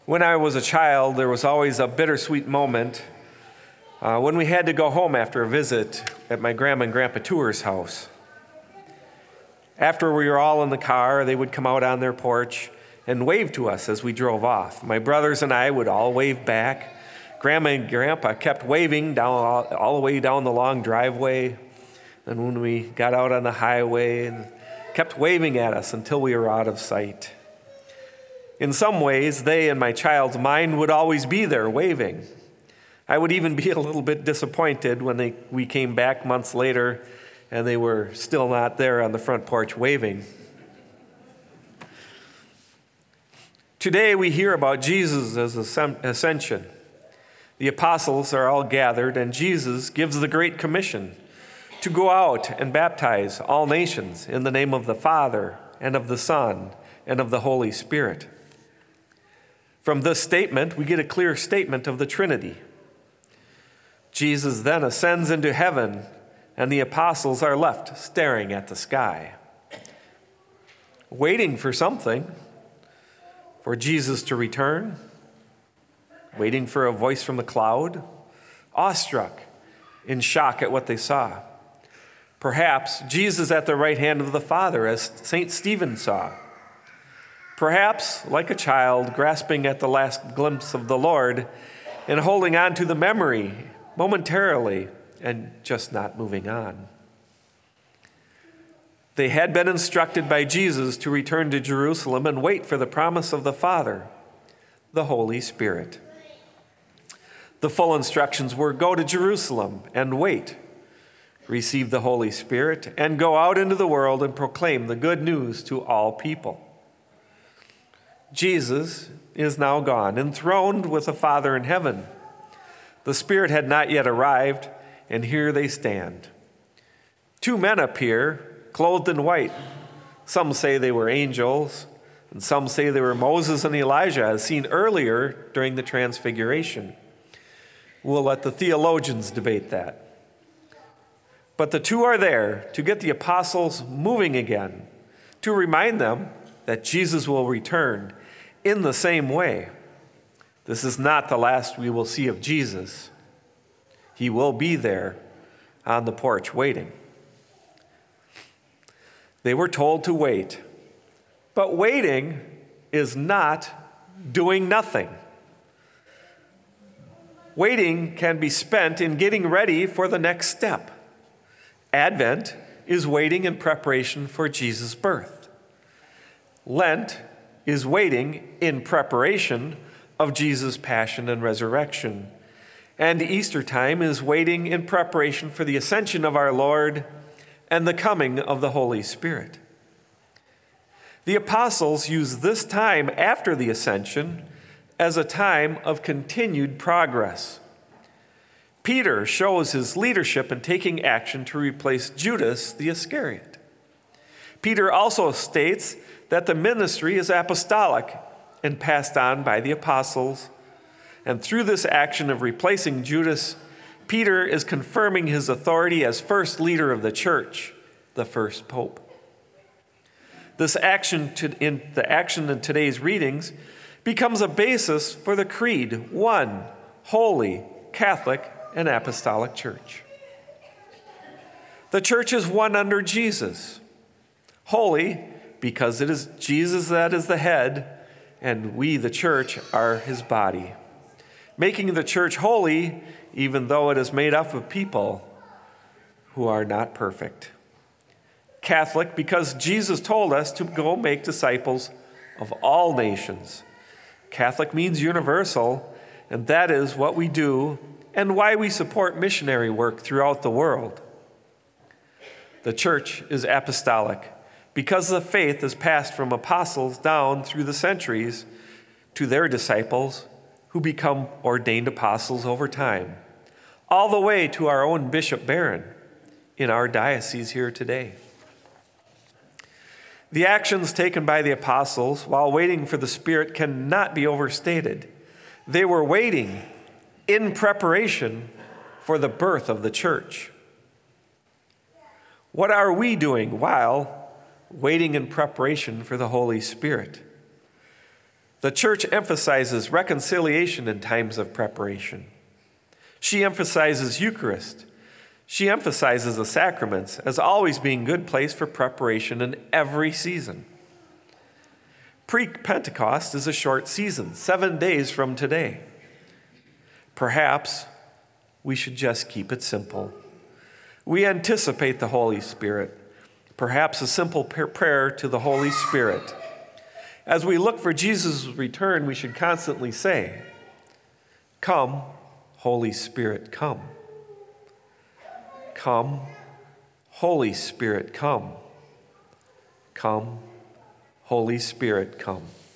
When I was a child, there was always a bittersweet moment when we had to go home after a visit at my grandma and grandpa Tour's house. After we were all in the car, they would come out on their porch and wave to us as we drove off. My brothers and I would all wave back. Grandma and grandpa kept waving down all the way down the long driveway. And when we got out on the highway, and kept waving at us until we were out of sight. In some ways, they and my child's mind would always be there waving. I would even be a little bit disappointed when we came back months later and they were still not there on the front porch waving. Today we hear about Jesus' ascension. The apostles are all gathered and Jesus gives the Great Commission to go out and baptize all nations in the name of the Father and of the Son and of the Holy Spirit. From this statement, we get a clear statement of the Trinity. Jesus then ascends into heaven, and the apostles are left staring at the sky, waiting for something, for Jesus to return, waiting for a voice from the cloud, awestruck, in shock at what they saw. Perhaps Jesus at the right hand of the Father, as St. Stephen saw. Perhaps, like a child, grasping at the last glimpse of the Lord and holding on to the memory momentarily and just not moving on. They had been instructed by Jesus to return to Jerusalem and wait for the promise of the Father, the Holy Spirit. The full instructions were go to Jerusalem and wait, receive the Holy Spirit, and go out into the world and proclaim the good news to all people. Jesus is now gone, enthroned with the Father in heaven. The Spirit had not yet arrived, and here they stand. Two men appear, clothed in white. Some say they were angels, and some say they were Moses and Elijah, as seen earlier during the Transfiguration. We'll let the theologians debate that. But the two are there to get the apostles moving again, to remind them that Jesus will return in the same way. This is not the last we will see of Jesus. He will be there on the porch waiting. They were told to wait, but waiting is not doing nothing. Waiting can be spent in getting ready for the next step. Advent is waiting in preparation for Jesus' birth. Lent is waiting in preparation of Jesus' passion and resurrection. And Easter time is waiting in preparation for the ascension of our Lord and the coming of the Holy Spirit. The apostles use this time after the ascension as a time of continued progress. Peter shows his leadership in taking action to replace Judas the Iscariot. Peter also states that the ministry is apostolic and passed on by the apostles. And through this action of replacing Judas, Peter is confirming his authority as first leader of the church, the first pope. This action in today's readings becomes a basis for the creed, one, holy, Catholic, and apostolic church. The church is one under Jesus. Holy, because it is Jesus that is the head, and we, the church, are his body. Making the church holy, even though it is made up of people who are not perfect. Catholic, because Jesus told us to go make disciples of all nations. Catholic means universal, and that is what we do and why we support missionary work throughout the world. The church is apostolic, because the faith is passed from apostles down through the centuries to their disciples who become ordained apostles over time, all the way to our own Bishop Barron in our diocese here today. The actions taken by the apostles while waiting for the Spirit cannot be overstated. They were waiting in preparation for the birth of the church. What are we doing while waiting in preparation for the Holy Spirit? The church emphasizes reconciliation in times of preparation. She emphasizes Eucharist. She emphasizes the sacraments as always being a good place for preparation in every season. Pre-Pentecost is a short season, 7 days from today. Perhaps we should just keep it simple. We anticipate the Holy Spirit. Perhaps a simple prayer to the Holy Spirit. As we look for Jesus' return, we should constantly say, "Come, Holy Spirit, come. Come, Holy Spirit, come. Come, Holy Spirit, come."